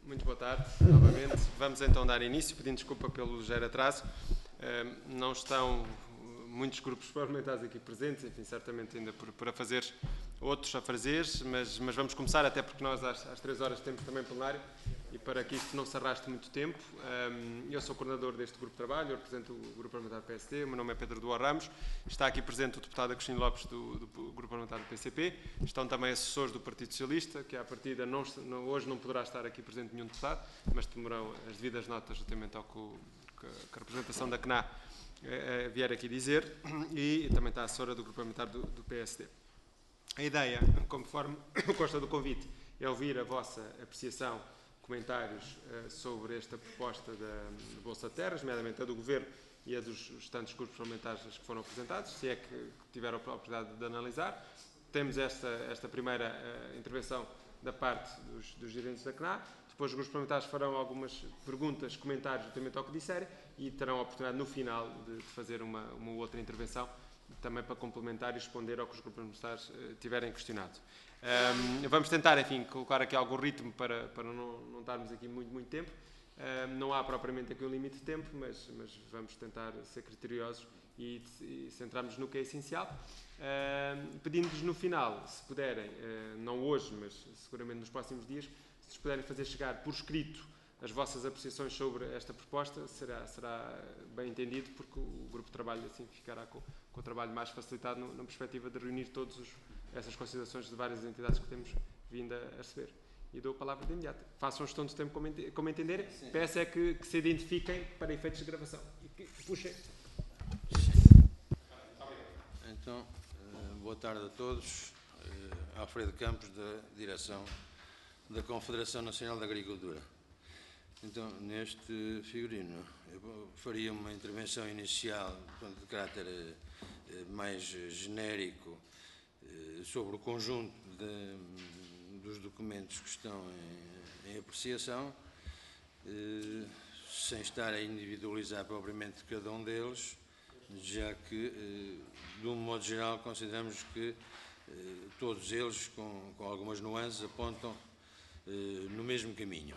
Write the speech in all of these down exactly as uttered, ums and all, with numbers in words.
Muito boa tarde, novamente. Vamos então dar início, pedindo desculpa pelo ligeiro atraso. Não estão muitos grupos parlamentares aqui presentes, enfim, certamente ainda por, por a fazer outros afazeres, mas, mas vamos começar, até porque nós às, às três horas temos também plenário, e para que isto não se arraste muito tempo. Eu sou coordenador deste grupo de trabalho, eu represento o grupo parlamentar do P S D, o meu nome é Pedro Duarte Ramos, está aqui presente o deputado Agostinho Lopes do, do grupo parlamentar do P C P, estão também assessores do Partido Socialista, que à partida não, não, hoje não poderá estar aqui presente nenhum deputado, mas tomarão as devidas notas relativamente ao que, que a representação da C N A eh, vier aqui dizer, e também está a assessora do grupo parlamentar do, do P S D. A ideia, conforme consta do convite, é ouvir a vossa apreciação, comentários uh, sobre esta proposta da Bolsa de Terras, nomeadamente a do Governo e a dos restantes grupos parlamentares que foram apresentados, se é que tiveram a oportunidade de analisar. Temos esta, esta primeira uh, intervenção da parte dos, dos dirigentes da C N A, depois os grupos parlamentares farão algumas perguntas, comentários relativamente ao que disserem e terão a oportunidade no final de, de fazer uma, uma outra intervenção, também para complementar e responder ao que os grupos parlamentares uh, tiverem questionado. Um, vamos tentar, enfim, colocar aqui algum ritmo para, para não, não estarmos aqui muito, muito tempo. Um, não há propriamente aqui um limite de tempo, mas, mas vamos tentar ser criteriosos e, e centrarmos no que é essencial. Um, Pedindo-vos no final, se puderem, uh, não hoje, mas seguramente nos próximos dias, se nos puderem fazer chegar por escrito as vossas apreciações sobre esta proposta, será, será bem entendido, porque o grupo de trabalho assim ficará com, com o trabalho mais facilitado no, na perspectiva de reunir todos os essas considerações de várias entidades que temos vindo a receber. E dou a palavra de imediato. Façam gestão do tempo como, ent como entenderem. Peço é que, que se identifiquem para efeitos de gravação. E que puxem. Então, boa tarde a todos. Alfredo Campos, da direção da Confederação Nacional da Agricultura. Então, neste figurino, eu faria uma intervenção inicial de caráter mais genérico sobre o conjunto de, dos documentos que estão em, em apreciação, eh, sem estar a individualizar propriamente cada um deles, já que, eh, de um modo geral, consideramos que eh, todos eles, com, com algumas nuances, apontam eh, no mesmo caminho.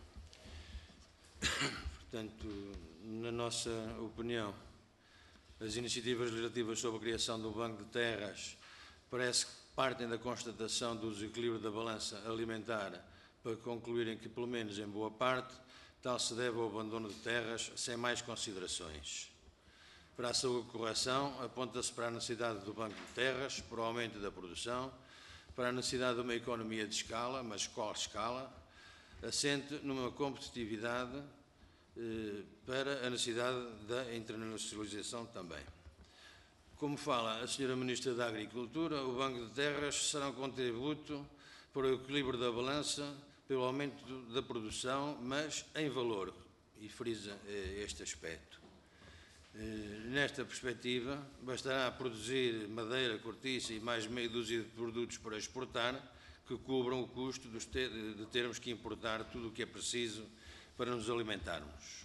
Portanto, na nossa opinião, as iniciativas legislativas sobre a criação do Banco de Terras parece que partem da constatação do desequilíbrio da balança alimentar para concluírem que, pelo menos em boa parte, tal se deve ao abandono de terras sem mais considerações. Para a sua correção, aponta-se para a necessidade do Banco de Terras, para o aumento da produção, para a necessidade de uma economia de escala, mas qual escala, assente numa competitividade eh, para a necessidade da internacionalização também. Como fala a senhora Ministra da Agricultura, o Banco de Terras será um contributo para o equilíbrio da balança, pelo aumento da produção, mas em valor, e frisa eh, este aspecto. Eh, nesta perspectiva, bastará produzir madeira, cortiça e mais meia dúzia de produtos para exportar, que cubram o custo dos ter, de termos que importar tudo o que é preciso para nos alimentarmos.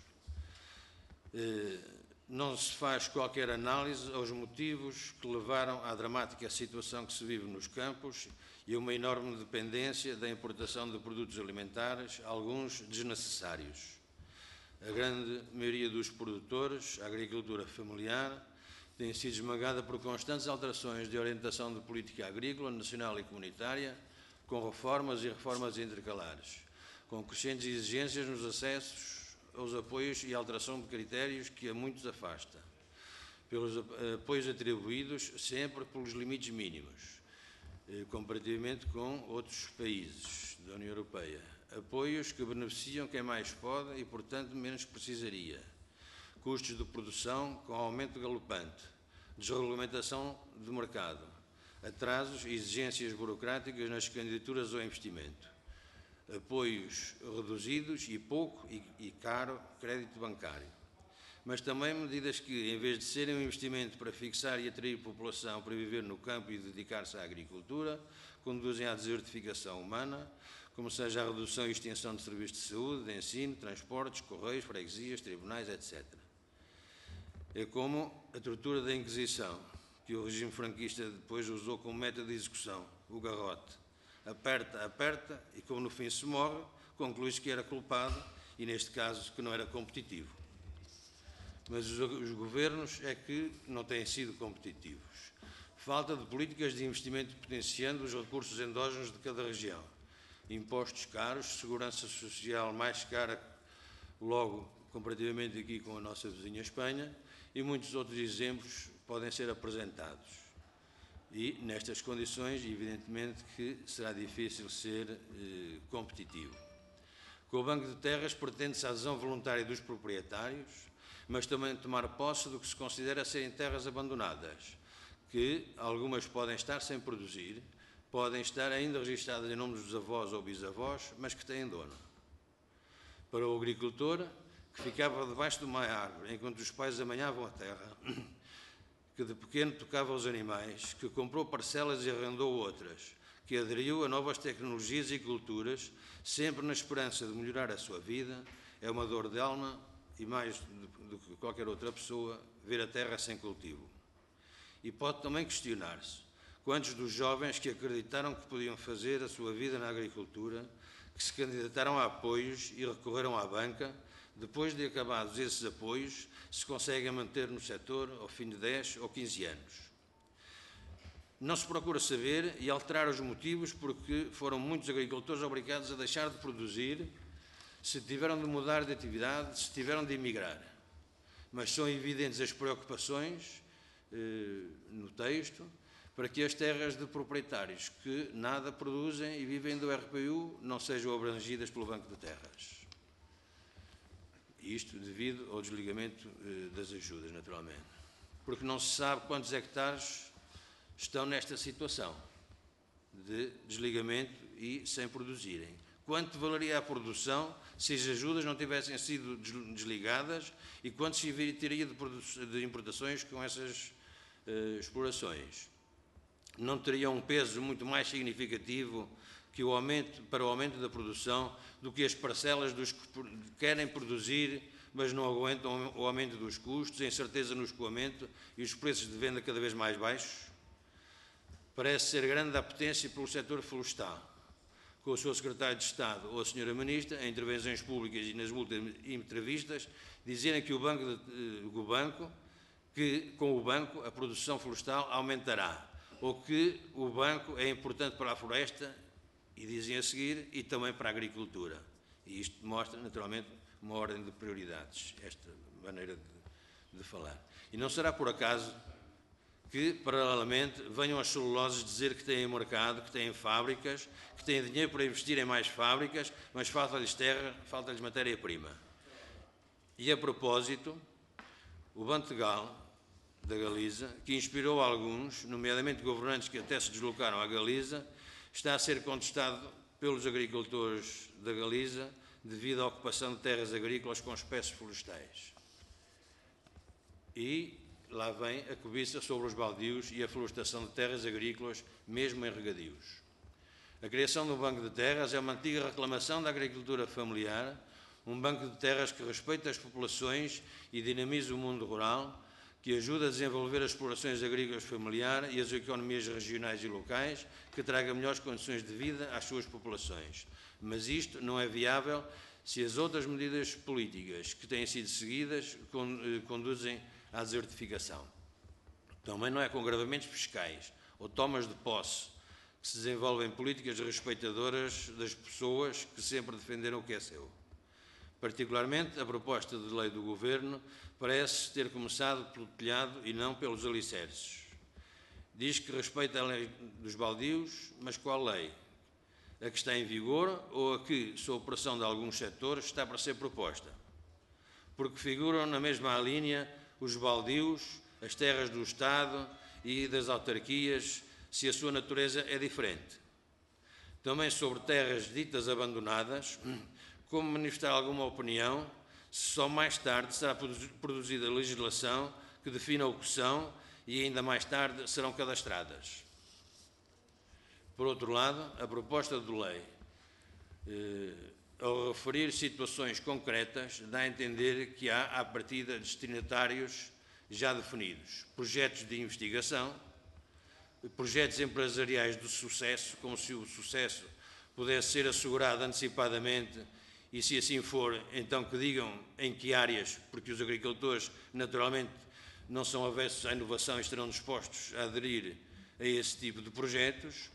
Eh, Não se faz qualquer análise aos motivos que levaram à dramática situação que se vive nos campos e a uma enorme dependência da importação de produtos alimentares, alguns desnecessários. A grande maioria dos produtores, a agricultura familiar, tem sido esmagada por constantes alterações de orientação de política agrícola, nacional e comunitária, com reformas e reformas intercalares, com crescentes exigências nos acessos aos apoios e alteração de critérios que a muitos afasta, pelos apoios atribuídos sempre pelos limites mínimos, comparativamente com outros países da União Europeia, apoios que beneficiam quem mais pode e, portanto, menos precisaria, custos de produção com aumento galopante, desregulamentação do mercado, atrasos e exigências burocráticas nas candidaturas ao investimento, apoios reduzidos e pouco e, e caro crédito bancário. Mas também medidas que, em vez de serem um investimento para fixar e atrair população para viver no campo e dedicar-se à agricultura, conduzem à desertificação humana, como seja a redução e extensão de serviços de saúde, de ensino, transportes, correios, freguesias, tribunais, etcétera. É como a tortura da Inquisição, que o regime franquista depois usou como método de execução, o garrote. Aperta, aperta, e como no fim se morre, conclui-se que era culpado e, neste caso, que não era competitivo. Mas os, os governos é que não têm sido competitivos. Falta de políticas de investimento potenciando os recursos endógenos de cada região. Impostos caros, segurança social mais cara, logo comparativamente aqui com a nossa vizinha Espanha, e muitos outros exemplos podem ser apresentados. E, nestas condições, evidentemente que será difícil ser eh, competitivo. Com o Banco de Terras pretende-se a adesão voluntária dos proprietários, mas também tomar posse do que se considera serem terras abandonadas, que algumas podem estar sem produzir, podem estar ainda registradas em nome dos avós ou bisavós, mas que têm dono. Para o agricultor, que ficava debaixo de uma árvore enquanto os pais amanhavam a terra, que de pequeno tocava os animais, que comprou parcelas e arrendou outras, que aderiu a novas tecnologias e culturas, sempre na esperança de melhorar a sua vida, é uma dor de alma e, mais do que qualquer outra pessoa, ver a terra sem cultivo. E pode também questionar-se quantos dos jovens que acreditaram que podiam fazer a sua vida na agricultura, que se candidataram a apoios e recorreram à banca, depois de acabados esses apoios, se conseguem manter no setor ao fim de dez ou quinze anos. Não se procura saber e alterar os motivos porque foram muitos agricultores obrigados a deixar de produzir, se tiveram de mudar de atividade, se tiveram de emigrar. Mas são evidentes as preocupações eh, no texto para que as terras de proprietários que nada produzem e vivem do R P U não sejam abrangidas pelo Banco de Terras. Isto devido ao desligamento eh, das ajudas, naturalmente. Porque não se sabe quantos hectares estão nesta situação de desligamento e sem produzirem. Quanto valeria a produção se as ajudas não tivessem sido desligadas e quanto se evitaria de, de importações com essas uh, explorações? Não teria um peso muito mais significativo que o aumento, para o aumento da produção do que as parcelas dos que querem produzir, mas não aguentam o aumento dos custos, a incerteza no escoamento e os preços de venda cada vez mais baixos? Parece ser grande a apetência pelo setor florestal. Com o seu secretário de Estado ou a senhora Ministra, em intervenções públicas e nas múltiplas entrevistas, dizerem que o banco, de, o banco, que com o banco a produção florestal aumentará, ou que o banco é importante para a floresta, e dizem a seguir, e também para a agricultura. E isto mostra, naturalmente, uma ordem de prioridades, esta maneira de, de falar. E não será por acaso que, paralelamente, venham as celuloses dizer que têm mercado, que têm fábricas, que têm dinheiro para investir em mais fábricas, mas falta-lhes terra, falta-lhes matéria-prima. E, a propósito, o Bantegal, da Galiza, que inspirou alguns, nomeadamente governantes que até se deslocaram à Galiza, está a ser contestado pelos agricultores da Galiza devido à ocupação de terras agrícolas com espécies florestais. E lá vem a cobiça sobre os baldios e a florestação de terras agrícolas, mesmo em regadios. A criação do Banco de Terras é uma antiga reclamação da agricultura familiar, um banco de terras que respeita as populações e dinamiza o mundo rural, que ajuda a desenvolver as explorações agrícolas familiares e as economias regionais e locais, que traga melhores condições de vida às suas populações. Mas isto não é viável se as outras medidas políticas que têm sido seguidas conduzem à desertificação. Também não é com gravamentos fiscais ou tomas de posse que se desenvolvem políticas respeitadoras das pessoas que sempre defenderam o que é seu. Particularmente, a proposta de lei do Governo parece ter começado pelo telhado e não pelos alicerces. Diz que respeita a lei dos baldios, mas qual lei? A que está em vigor ou a que, sob pressão de alguns setores, está para ser proposta? Porque figuram na mesma linha os baldios, as terras do Estado e das autarquias, se a sua natureza é diferente. Também sobre terras ditas abandonadas, como manifestar alguma opinião, se só mais tarde será produzida a legislação que defina o que são e ainda mais tarde serão cadastradas. Por outro lado, a proposta de lei, eh, ao referir situações concretas, dá a entender que há, à partida, destinatários já definidos, projetos de investigação, projetos empresariais de sucesso, como se o sucesso pudesse ser assegurada antecipadamente e, se assim for, então que digam em que áreas, porque os agricultores, naturalmente, não são avessos à inovação e estarão dispostos a aderir a esse tipo de projetos.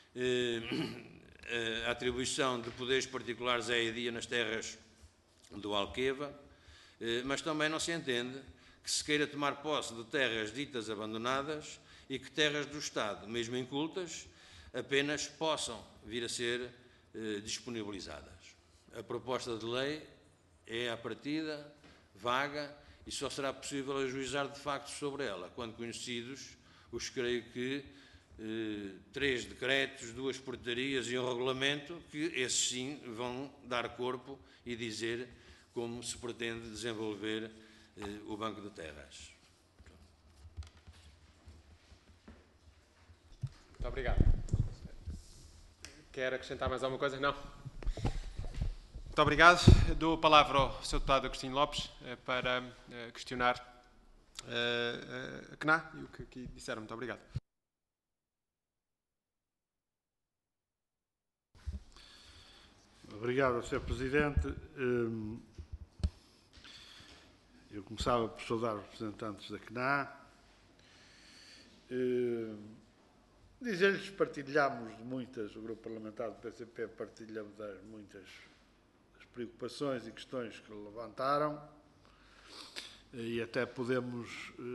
A atribuição de poderes particulares à E D I A nas terras do Alqueva, mas também não se entende que se queira tomar posse de terras ditas abandonadas e que terras do Estado, mesmo incultas, apenas possam vir a ser eh, disponibilizadas. A proposta de lei é, à partida, vaga e só será possível ajuizar de facto sobre ela, quando conhecidos os, creio que, eh, três decretos, duas portarias e um regulamento, que esses sim vão dar corpo e dizer como se pretende desenvolver eh, o Banco de Terras. Muito obrigado. Quer acrescentar mais alguma coisa? Não? Muito obrigado. Dou a palavra ao senhor Deputado Agostinho Lopes para questionar a C N A e o que aqui disseram. Muito obrigado. Obrigado, senhor Presidente. Eu começava por saudar os representantes da C N A. Dizer-lhes que partilhamos muitas, o Grupo Parlamentar do P C P partilhamos das muitas das preocupações e questões que levantaram e até podemos,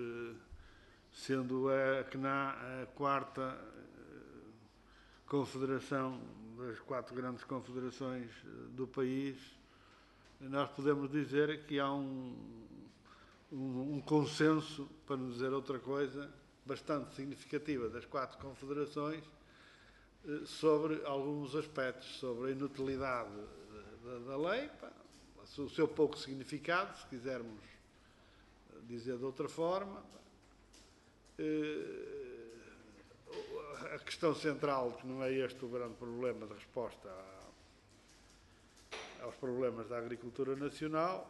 sendo a C N A a quarta confederação das quatro grandes confederações do país, nós podemos dizer que há um, um, um consenso, para não dizer outra coisa, bastante significativa das quatro confederações sobre alguns aspectos, sobre a inutilidade da, da lei, pá, o seu pouco significado, se quisermos dizer de outra forma. Pá, a questão central, que não é este o grande problema de resposta aos problemas da agricultura nacional,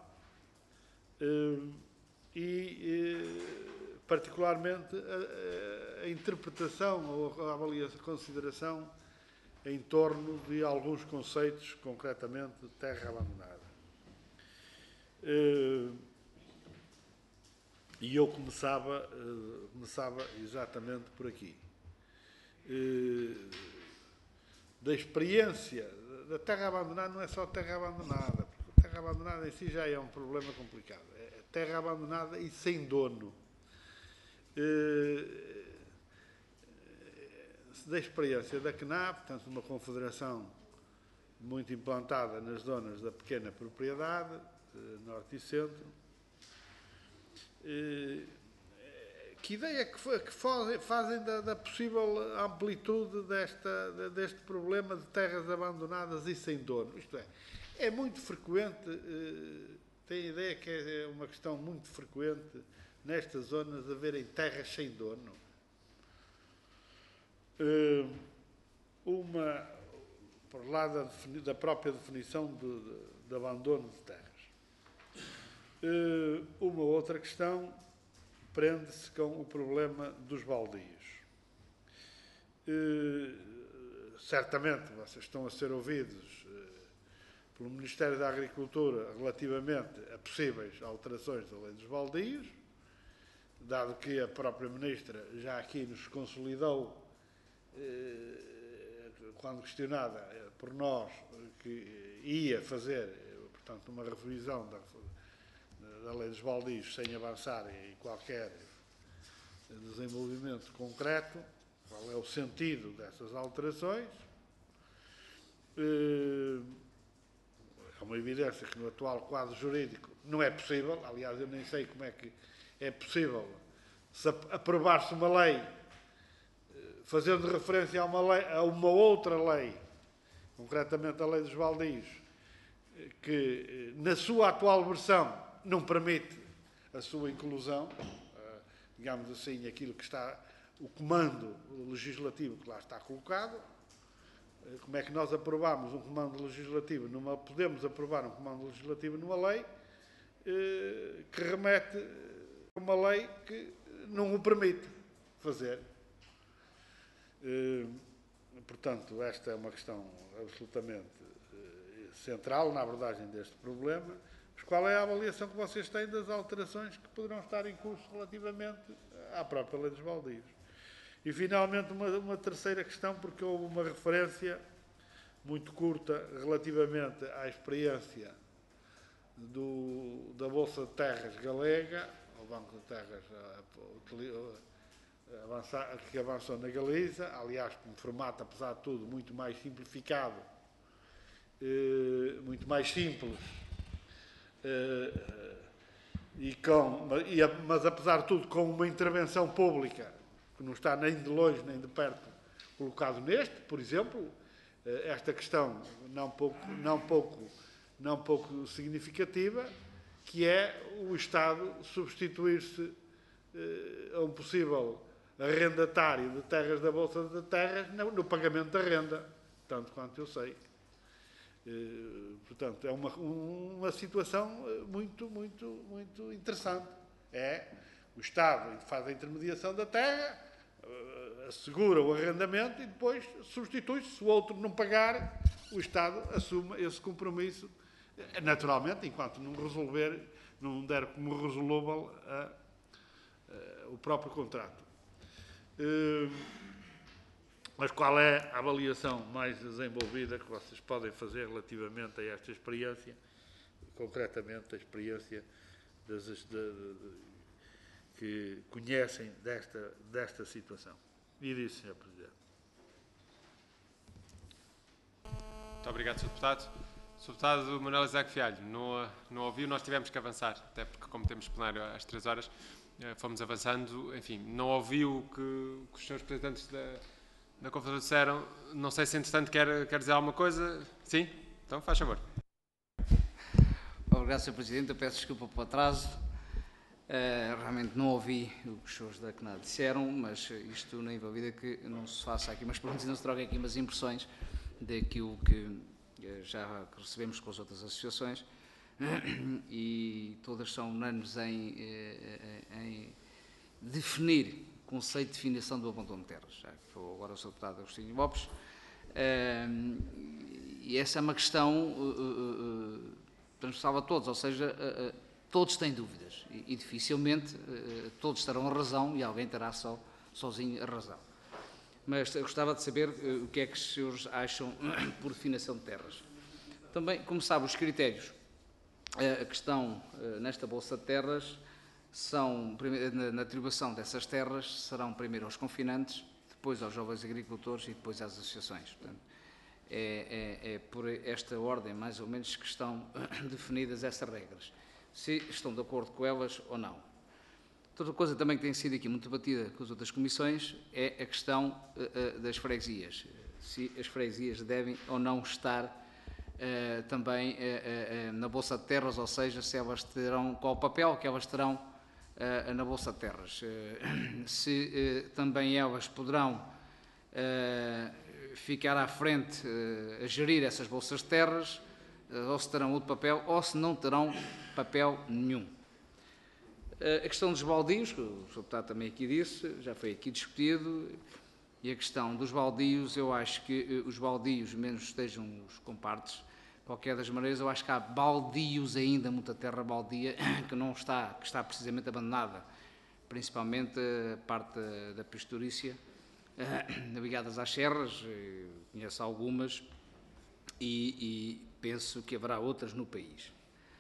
e particularmente a, a interpretação ou a avaliação, a consideração em torno de alguns conceitos, concretamente de terra abandonada. E eu começava, começava exatamente por aqui. Da experiência da terra abandonada, não é só terra abandonada, porque a terra abandonada em si já é um problema complicado. É terra abandonada e sem dono. Da experiência da C N A, portanto, uma confederação muito implantada nas zonas da pequena propriedade, norte e centro. Que ideia que, que fazem da, da possível amplitude desta, deste problema de terras abandonadas e sem dono? Isto é, é muito frequente, tem a ideia que é uma questão muito frequente nestas zonas haverem terras sem dono. Uma, por lá da, da própria definição de, de, de abandono de terras. Uma outra questão prende-se com o problema dos baldios. Certamente vocês estão a ser ouvidos pelo Ministério da Agricultura relativamente a possíveis alterações da lei dos baldios, dado que a própria Ministra já aqui nos consolidou, quando questionada por nós, que ia fazer, portanto, uma revisão da, da lei dos baldios sem avançar em qualquer desenvolvimento concreto. Qual é o sentido dessas alterações? É uma evidência que no atual quadro jurídico não é possível, aliás, eu nem sei como é que é possível se aprovar-se uma lei fazendo referência a uma, lei, a uma outra lei, concretamente a lei dos baldios, que na sua atual versão não permite a sua inclusão, digamos assim, aquilo que está, o comando legislativo que lá está colocado. Como é que nós aprovamos um comando legislativo, numa, podemos aprovar um comando legislativo numa lei que remete a uma lei que não o permite fazer. portanto, esta é uma questão absolutamente uh, central na abordagem deste problema. Mas qual é a avaliação que vocês têm das alterações que poderão estar em curso relativamente à própria lei dos baldios? E, finalmente, uma, uma terceira questão, porque houve uma referência muito curta relativamente à experiência do, da Bolsa de Terras galega, o Banco de Terras a, a, a avançar, que avançou na Galiza, aliás, com um formato, apesar de tudo, muito mais simplificado, eh, muito mais simples, eh, e com, e, mas, apesar de tudo, com uma intervenção pública que não está nem de longe nem de perto colocado neste, por exemplo, esta questão não pouco, não pouco, não pouco significativa, que é o Estado substituir-se eh, a um possível arrendatário de terras da Bolsa de Terras no, no pagamento da renda, tanto quanto eu sei. Eh, portanto, é uma, uma situação muito, muito, muito interessante. É o Estado faz a intermediação da terra, assegura o arrendamento e depois substitui-se. Se o outro não pagar, o Estado assume esse compromisso, naturalmente, enquanto não resolver, não der como resolúvel a, a, o próprio contrato. Uh, mas qual é a avaliação mais desenvolvida que vocês podem fazer relativamente a esta experiência, concretamente a experiência das, de, de, de, que conhecem desta, desta situação? E disso, senhor Presidente. Muito obrigado, senhor Deputado. senhor Deputado Manuel Isaac Fialho, não, não ouviu, nós tivemos que avançar, até porque, como temos plenário às três horas, fomos avançando, enfim, não ouviu o que, que os senhores representantes da, da Confederação disseram. Não sei se, entretanto, quer, quer dizer alguma coisa. Sim? Então, faz favor. Obrigado, senhor Presidente. Eu peço desculpa pelo atraso. Uh, realmente não ouvi o que os senhores da C N A D disseram, mas isto não envolvida que não se faça aqui umas perguntas e não se troquem aqui umas impressões daquilo que uh, já recebemos com as outras associações e todas são unânimes em, em, em definir o conceito de definição do abandono de terras. Já que foi agora o senhor Deputado Agostinho Lopes. Uh, e essa é uma questão uh, uh, transversal a todos, ou seja, uh, uh, todos têm dúvidas e, e dificilmente uh, todos terão a razão e alguém terá só, sozinho a razão. Mas eu gostava de saber uh, o que é que os senhores acham por definição de terras. Também, como sabe, os critérios uh, que estão uh, nesta Bolsa de Terras são, na, na atribuição dessas terras, serão primeiro aos confinantes, depois aos jovens agricultores e depois às associações. Portanto, é, é, é por esta ordem, mais ou menos, que estão definidas essas regras. Se estão de acordo com elas ou não. Outra coisa também que tem sido aqui muito debatida com as outras comissões é a questão uh, uh, das freguesias. Se as freguesias devem ou não estar uh, também uh, uh, na Bolsa de Terras, ou seja, se elas terão, qual o papel que elas terão uh, na Bolsa de Terras. Uh, se uh, também elas poderão uh, ficar à frente uh, a gerir essas Bolsas de Terras, uh, ou se terão outro papel, ou se não terão papel nenhum. Uh, a questão dos baldios, que o senhor Deputado também aqui disse, já foi aqui discutido, e a questão dos baldios, eu acho que uh, os baldios, menos estejam os compartes, de qualquer das maneiras, eu acho que há baldios ainda, muita terra baldia, que não está, que está precisamente abandonada, principalmente a parte da pastorícia, uh, ligadas às serras, uh, conheço algumas, e, e penso que haverá outras no país.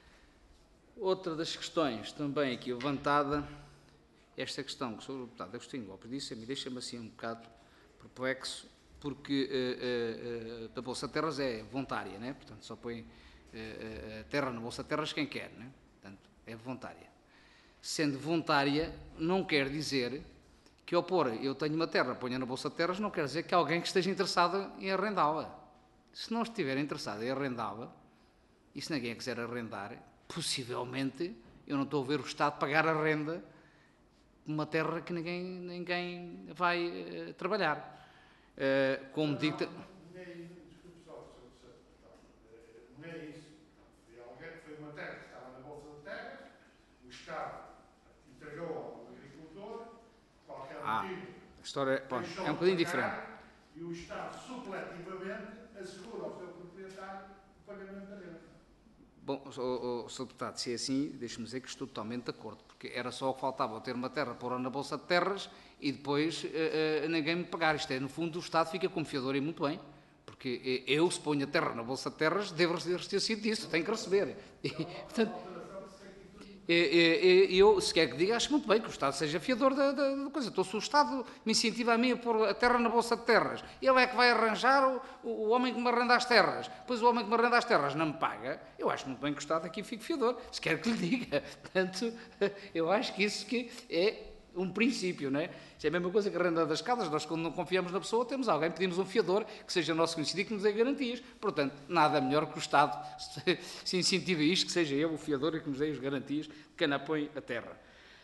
Outra das questões também aqui levantada, esta questão que o senhor Deputado Agostinho Lopes disse, me deixa-me assim um bocado perplexo, porque uh, uh, uh, a Bolsa de Terras é voluntária, né? Portanto, só põe uh, uh, terra na Bolsa de Terras quem quer, né? Portanto, é voluntária. Sendo voluntária, não quer dizer que ao pôr, eu tenho uma terra, ponha na Bolsa de Terras, não quer dizer que alguém que esteja interessado em arrendá-la. Se não estiver interessado em arrendá-la, e se ninguém quiser arrendar, possivelmente, eu não estou a ver o Estado pagar a renda de uma terra que ninguém, ninguém vai uh, trabalhar. Uh, como digo... Nem, desculpe só, senhor Deputado, nem é isso. Foi alguém que foi uma terra que estava na Bolsa de Terras, o Estado entregou ao agricultor, qualquer ah, motivo, a história bom, é um bocadinho diferente. E o Estado, supletivamente, assegura ao seu proprietário o pagamento da renda. Bom, o senhor Deputado, se é assim, deixe-me dizer que estou totalmente de acordo, porque era só o que faltava eu ter uma terra pôr na Bolsa de Terras e depois uh, uh, ninguém me pagar. Isto é, no fundo, o Estado fica como fiador e muito bem, porque eu, se ponho a terra na Bolsa de Terras, devo receber disso, tenho que receber. E, portanto, E, e, eu, se quer que diga, acho muito bem que o Estado seja fiador da, da, da coisa. Então, se o Estado me incentiva a mim a pôr a terra na Bolsa de Terras, ele é que vai arranjar o, o homem que me arrenda as terras, depois o homem que me arrenda as terras não me paga, eu acho muito bem que o Estado aqui fique fiador, se quer que lhe diga. Portanto, eu acho que isso que é um princípio, não é? Isso é a mesma coisa que a renda das casas. Nós, quando não confiamos na pessoa, temos alguém, pedimos um fiador que seja nosso conhecido e que nos dê garantias. Portanto, nada melhor que o Estado se incentive isto, que seja eu o fiador e que nos dê as garantias de quem apoie a terra.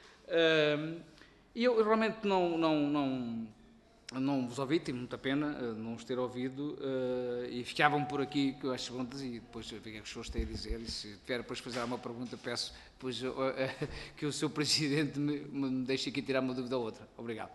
E eu realmente não, não, não, não vos ouvi, tive muita pena não os ter ouvido, e ficavam por aqui com as perguntas e depois ver o que as pessoas têm a dizer, e se tiver depois fazer uma pergunta, peço depois, que o seu Presidente me, me deixe aqui tirar uma dúvida ou outra. Obrigado.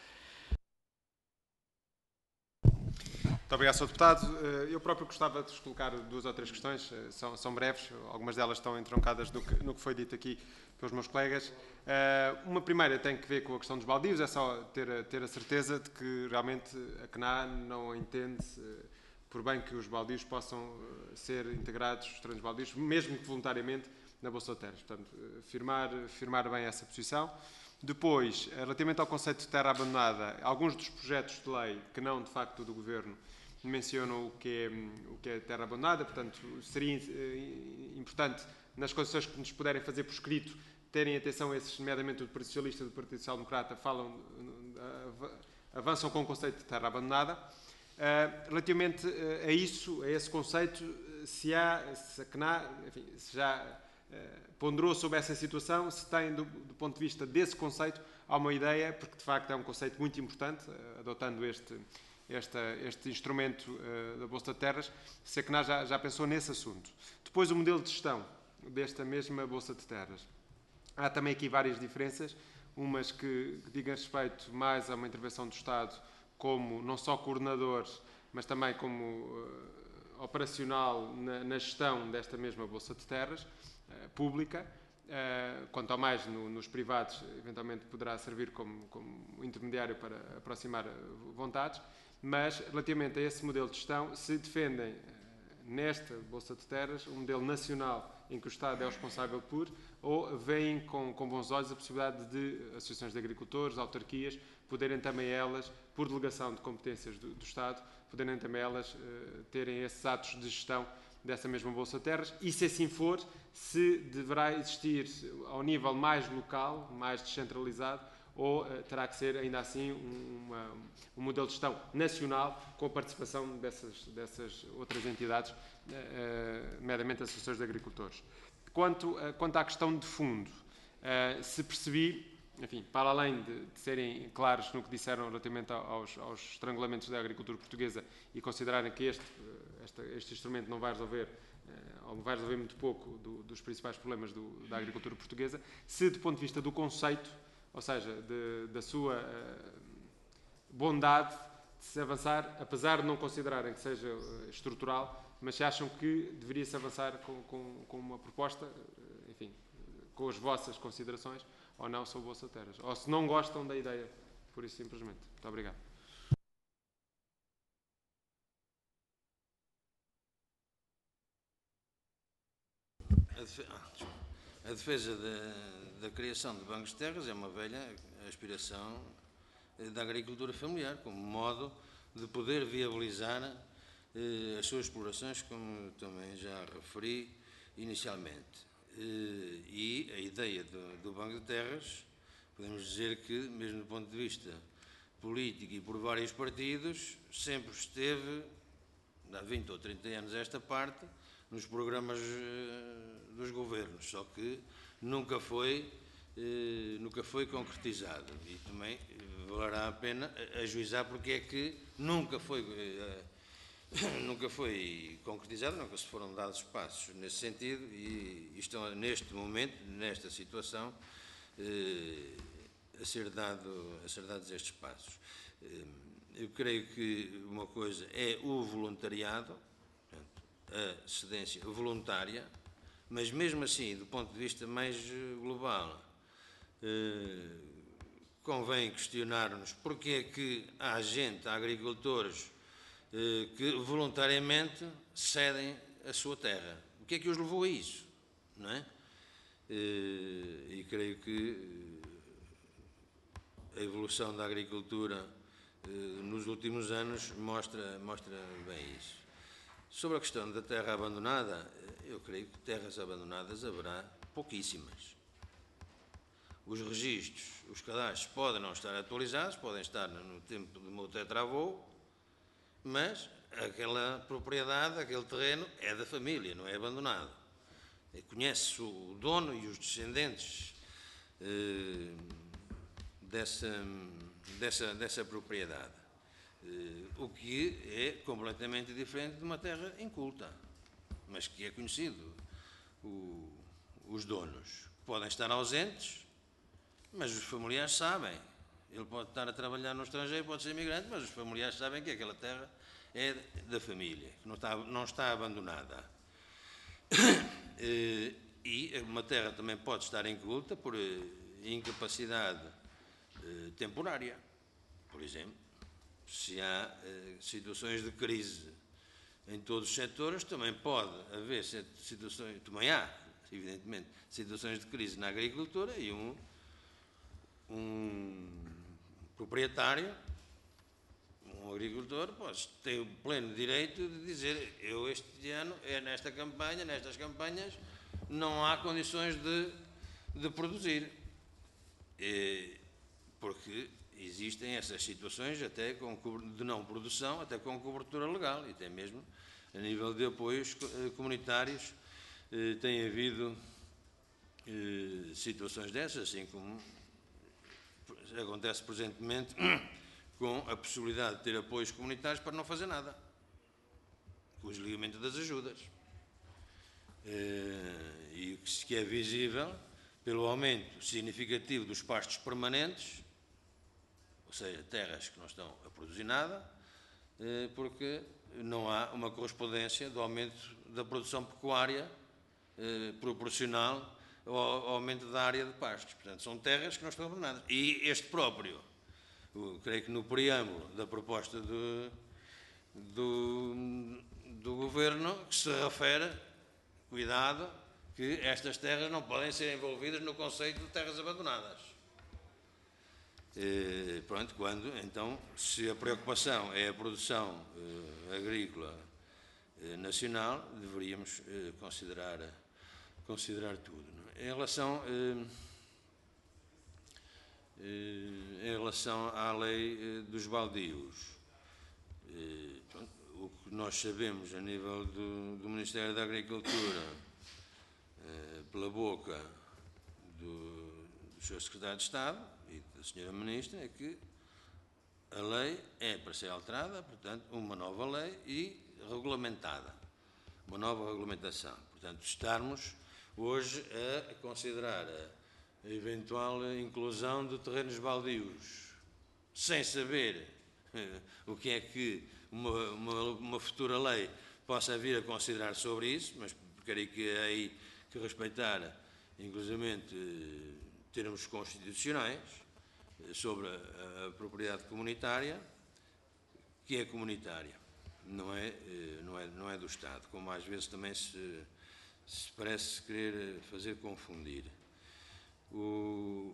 Muito obrigado, senhor Deputado. Eu próprio gostava de vos colocar duas ou três questões, são, são breves, algumas delas estão entroncadas no que, no que foi dito aqui pelos meus colegas. Uma primeira tem que ver com a questão dos baldios, é só ter, ter a certeza de que realmente a C N A não entende, por bem que os baldios possam ser integrados, os terrenos baldios, mesmo que voluntariamente, na Bolsa de Terras. Portanto, firmar, firmar bem essa posição. Depois, relativamente ao conceito de terra abandonada, alguns dos projetos de lei, que não de facto do Governo, mencionam o que é, o que é terra abandonada, portanto, seria importante, nas condições que nos puderem fazer por escrito, terem atenção a esses, nomeadamente do Partido Socialista e do Partido Social Democrata, falam, avançam com o conceito de terra abandonada. Relativamente a isso, a esse conceito, se há, se a C N A, enfim, se já ponderou sobre essa situação, se tem, do, do ponto de vista desse conceito, há uma ideia, porque de facto é um conceito muito importante, adotando este, este, este instrumento uh, da Bolsa de Terras, se a C N A já, já pensou nesse assunto. Depois, o modelo de gestão desta mesma Bolsa de Terras. Há também aqui várias diferenças, umas que, que digam respeito mais a uma intervenção do Estado como não só coordenador, mas também como uh, operacional na, na gestão desta mesma Bolsa de Terras, pública, quanto ao mais no, nos privados, eventualmente poderá servir como, como intermediário para aproximar vontades, mas relativamente a esse modelo de gestão, se defendem nesta Bolsa de Terras um modelo nacional em que o Estado é o responsável por, ou veem com, com bons olhos a possibilidade de associações de agricultores, autarquias, poderem também elas, por delegação de competências do, do Estado, poderem também elas uh, terem esses atos de gestão dessa mesma Bolsa de Terras, e se assim for, se deverá existir ao nível mais local, mais descentralizado, ou uh, terá que ser ainda assim um, uma, um modelo de gestão nacional com a participação dessas, dessas outras entidades, uh, nomeadamente associações de agricultores. Quanto, uh, quanto à questão de fundo, uh, se percebi, enfim, para além de, de serem claros no que disseram relativamente aos, aos estrangulamentos da agricultura portuguesa e considerarem que este, este, este instrumento não vai resolver, ou vai resolver muito pouco do, dos principais problemas do, da agricultura portuguesa, se do ponto de vista do conceito, ou seja, de, da sua uh, bondade de se avançar, apesar de não considerarem que seja uh, estrutural, mas se acham que deveria-se avançar com, com, com uma proposta, uh, enfim, com as vossas considerações, ou não sobre Bolsa de Terras. Ou se não gostam da ideia, por isso simplesmente. Muito obrigado. A defesa da, da criação de bancos de terras é uma velha aspiração da agricultura familiar, como modo de poder viabilizar eh, as suas explorações, como também já referi inicialmente. E a ideia do, do Banco de Terras, podemos dizer que, mesmo do ponto de vista político e por vários partidos, sempre esteve, há vinte ou trinta anos esta parte, nos programas uh, dos governos, só que nunca foi, uh, nunca foi concretizado. E também valerá a pena ajuizar porque é que nunca foi... Uh, nunca foi concretizado, nunca se foram dados passos nesse sentido e estão neste momento, nesta situação, eh, a ser dado, a ser dados estes passos. Eh, eu creio que uma coisa é o voluntariado, portanto, a cedência voluntária, mas mesmo assim, do ponto de vista mais global, eh, convém questionar-nos porque é que há gente, há agricultores, eh, que voluntariamente cedem a sua terra. O que é que os levou a isso? Não é? Eh, e creio que a evolução da agricultura eh, nos últimos anos mostra, mostra bem isso. Sobre a questão da terra abandonada, eu creio que terras abandonadas haverá pouquíssimas. Os registros, os cadastros podem não estar atualizados, podem estar no tempo do meu tetravô, mas aquela propriedade, aquele terreno é da família, não é abandonado. Conhece-se o dono e os descendentes eh, dessa, dessa, dessa propriedade, eh, o que é completamente diferente de uma terra inculta, mas que é conhecido. O, os donos podem estar ausentes, mas os familiares sabem. Ele pode estar a trabalhar no estrangeiro, pode ser imigrante, mas os familiares sabem que aquela terra é da família, que não está, não está abandonada. E uma terra também pode estar inculta por incapacidade temporária. Por exemplo, se há situações de crise em todos os setores, também pode haver situações, também há, evidentemente, situações de crise na agricultura e um, um proprietário, um agricultor, pode ter o pleno direito de dizer: eu este ano, é nesta campanha, nestas campanhas, não há condições de, de produzir. E, porque existem essas situações até com, de não produção, até com cobertura legal, e até mesmo a nível de apoios comunitários eh, tem havido eh, situações dessas, assim como acontece presentemente com a possibilidade de ter apoios comunitários para não fazer nada, com o desligamento das ajudas. Eh, e o que é visível pelo aumento significativo dos pastos permanentes, ou seja, terras que não estão a produzir nada, eh, porque não há uma correspondência do aumento da produção pecuária eh, proporcional ao, ao aumento da área de pastos. Portanto, são terras que não estão abandonadas. E este próprio, eu creio que no preâmbulo da proposta do, do, do Governo, que se refere, cuidado, que estas terras não podem ser envolvidas no conceito de terras abandonadas. Eh, pronto, quando, então, se a preocupação é a produção eh, agrícola eh, nacional, deveríamos eh, considerar, considerar tudo. Não é? Em relação, eh, eh, em relação à lei eh, dos baldios, eh, pronto, o que nós sabemos a nível do, do Ministério da Agricultura, eh, pela boca do, do senhor Secretário de Estado e da senhora Ministra, é que a lei é para ser alterada, portanto, uma nova lei e regulamentada, uma nova regulamentação. Portanto, estarmos hoje a considerar a eventual inclusão de terrenos baldios, sem saber eh, o que é que uma, uma, uma futura lei possa vir a considerar sobre isso, mas creio que é aí que respeitar, inclusivamente, termos constitucionais sobre a, a propriedade comunitária, que é comunitária, não é, não é, não é do Estado, como às vezes também se, se parece querer fazer confundir. O,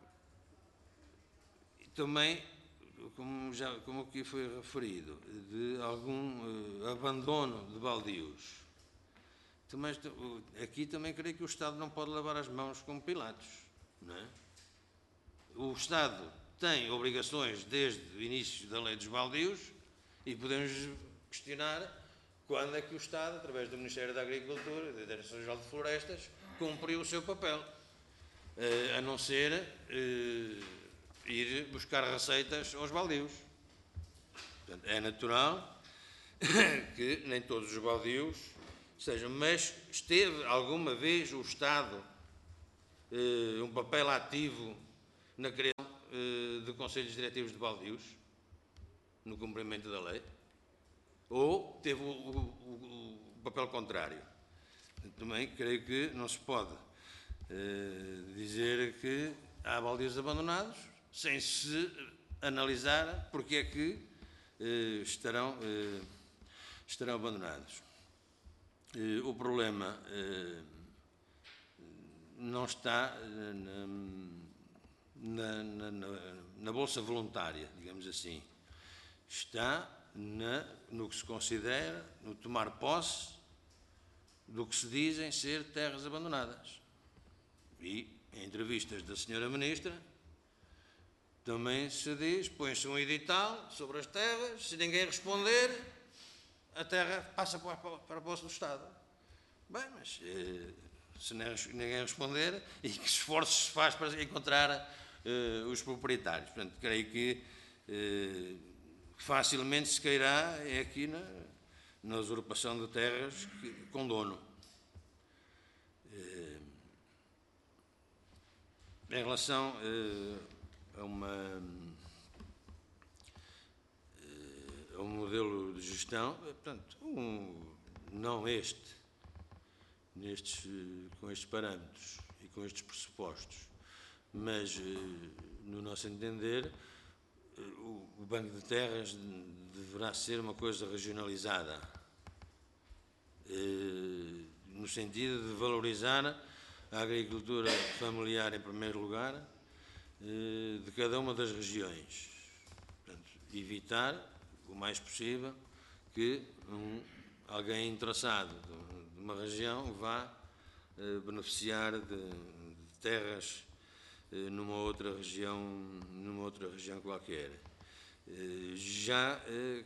também, como, já, como aqui foi referido, de algum uh, abandono de baldios. Também, aqui também creio que o Estado não pode lavar as mãos como Pilatos, não é? O Estado tem obrigações desde o início da lei dos baldios e podemos questionar quando é que o Estado, através do Ministério da Agricultura e da Direção-Geral de Florestas, cumpriu o seu papel, a não ser ir buscar receitas aos baldios. Portanto, é natural que nem todos os baldios sejam, mas esteve alguma vez o Estado um papel ativo na criação de conselhos diretivos de baldios? no cumprimento da lei, ou teve o, o, o papel contrário. Também creio que não se pode uh, dizer que há baldios abandonados sem se analisar porque é que uh, estarão, uh, estarão abandonados. Uh, o problema uh, não está na, na, na, na bolsa voluntária, digamos assim. Está na, no que se considera, no tomar posse do que se dizem ser terras abandonadas. E, em entrevistas da senhora Ministra, também se diz, põe-se um edital sobre as terras, se ninguém responder, a terra passa para, para a posse do Estado. Bem, mas eh, se ninguém responder, e que esforços se faz para encontrar eh, os proprietários. Portanto, creio que eh, facilmente se cairá é aqui na, na usurpação de terras que, com dono. Eh, em relação eh, a, uma, eh, a um modelo de gestão, portanto, um, não este, nestes, com estes parâmetros e com estes pressupostos, mas, no nosso entender, o Banco de Terras deverá ser uma coisa regionalizada, no sentido de valorizar a agricultura familiar em primeiro lugar, de cada uma das regiões. Portanto, evitar o mais possível que um, alguém interessado de uma região vá beneficiar de, de terras numa outra região, numa outra região qualquer. Já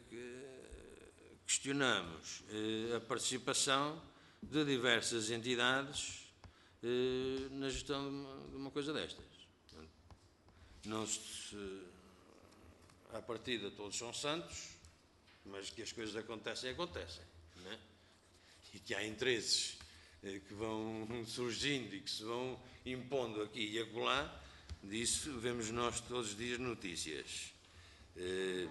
questionamos a participação de diversas entidades na gestão de uma coisa destas. Não se, à partida todos são santos, mas que as coisas acontecem, acontecem, não é? E que há interesses que vão surgindo e que se vão impondo aqui e acolá, disso vemos nós todos os dias notícias. Uh,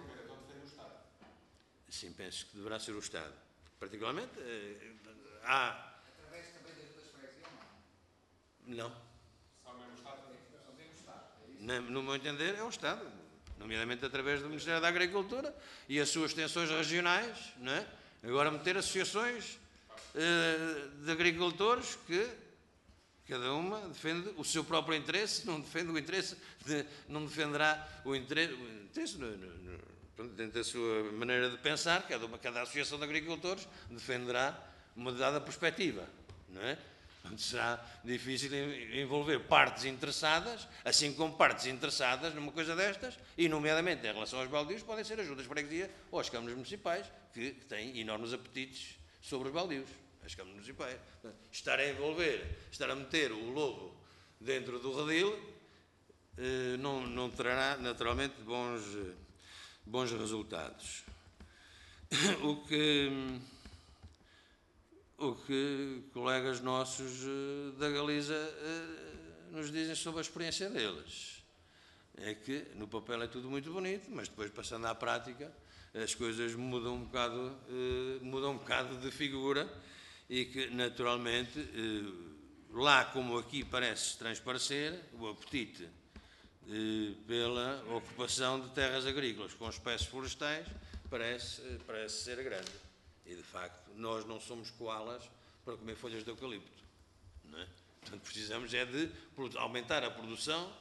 sim, penso que deverá ser o Estado. Particularmente, uh, há... Através também das juntas de freguesia ou não? Não. Só mesmo o Estado? Não tem o Estado. No meu entender, é o Estado. Nomeadamente através do Ministério da Agricultura e as suas extensões regionais, não é? Agora meter associações de agricultores que cada uma defende o seu próprio interesse, não defende o interesse, de, não defenderá o interesse, o interesse no, no, no, dentro da sua maneira de pensar, cada, uma, cada associação de agricultores defenderá uma dada perspectiva, não é? Será difícil envolver partes interessadas, assim como partes interessadas numa coisa destas, e nomeadamente em relação aos baldios, podem ser as juntas de freguesia ou as câmaras municipais, que têm enormes apetites sobre os baldios. As câmaras municipais. Estar a envolver, estar a meter o lobo dentro do redil, eh, não, não trará naturalmente bons, bons resultados. O que, o que colegas nossos da Galiza eh, nos dizem sobre a experiência deles é que no papel é tudo muito bonito, mas depois passando à prática as coisas mudam um bocado, eh, mudam um bocado de figura. E que, naturalmente, lá como aqui parece transparecer, o apetite pela ocupação de terras agrícolas com espécies florestais parece, parece ser grande. E, de facto, nós não somos koalas para comer folhas de eucalipto, não é? Portanto, precisamos é de aumentar a produção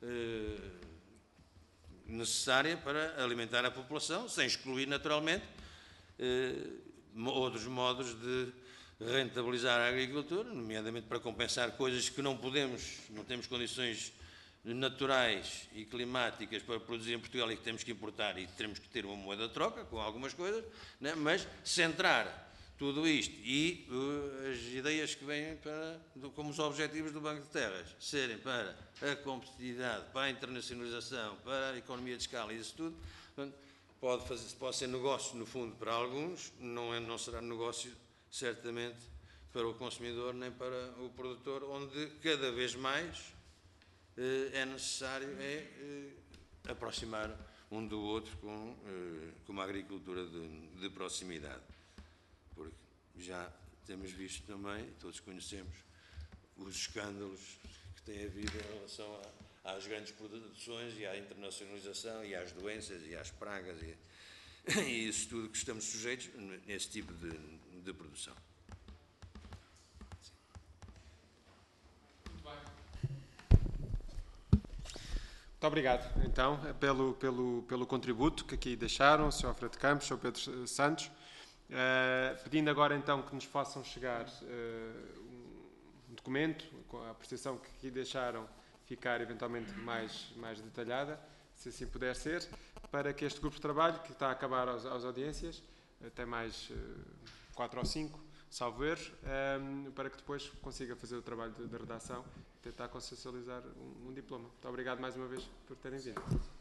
necessária para alimentar a população, sem excluir, naturalmente, outros modos de rentabilizar a agricultura, nomeadamente para compensar coisas que não podemos, não temos condições naturais e climáticas para produzir em Portugal e que temos que importar e temos que ter uma moeda de troca com algumas coisas, né? Mas centrar tudo isto e uh, as ideias que vêm para, do, como os objetivos do Banco de Terras serem para a competitividade, para a internacionalização, para a economia de escala e isso tudo, portanto, pode, fazer, pode ser negócio no fundo para alguns, não, é, não será negócio certamente para o consumidor nem para o produtor, onde cada vez mais eh, é necessário é, eh, aproximar um do outro com, eh, com uma agricultura de, de proximidade. Porque já temos visto também, todos conhecemos, os escândalos que tem havido em relação a, às grandes produções e à internacionalização e às doenças e às pragas e, e isso tudo que estamos sujeitos nesse tipo de, de produção. Muito obrigado, então, pelo, pelo, pelo contributo que aqui deixaram, o senhor Alfredo Campos, o senhor Pedro Santos. Uh, pedindo agora, então, que nos possam chegar uh, um documento, com a apreciação que aqui deixaram ficar eventualmente mais, mais detalhada, se assim puder ser, para que este grupo de trabalho, que está a acabar às, às audiências, até mais uh, quatro ou cinco, salvo erro, um, para que depois consiga fazer o trabalho de, de redação e tentar consensualizar um, um diploma. Muito obrigado mais uma vez por terem vindo.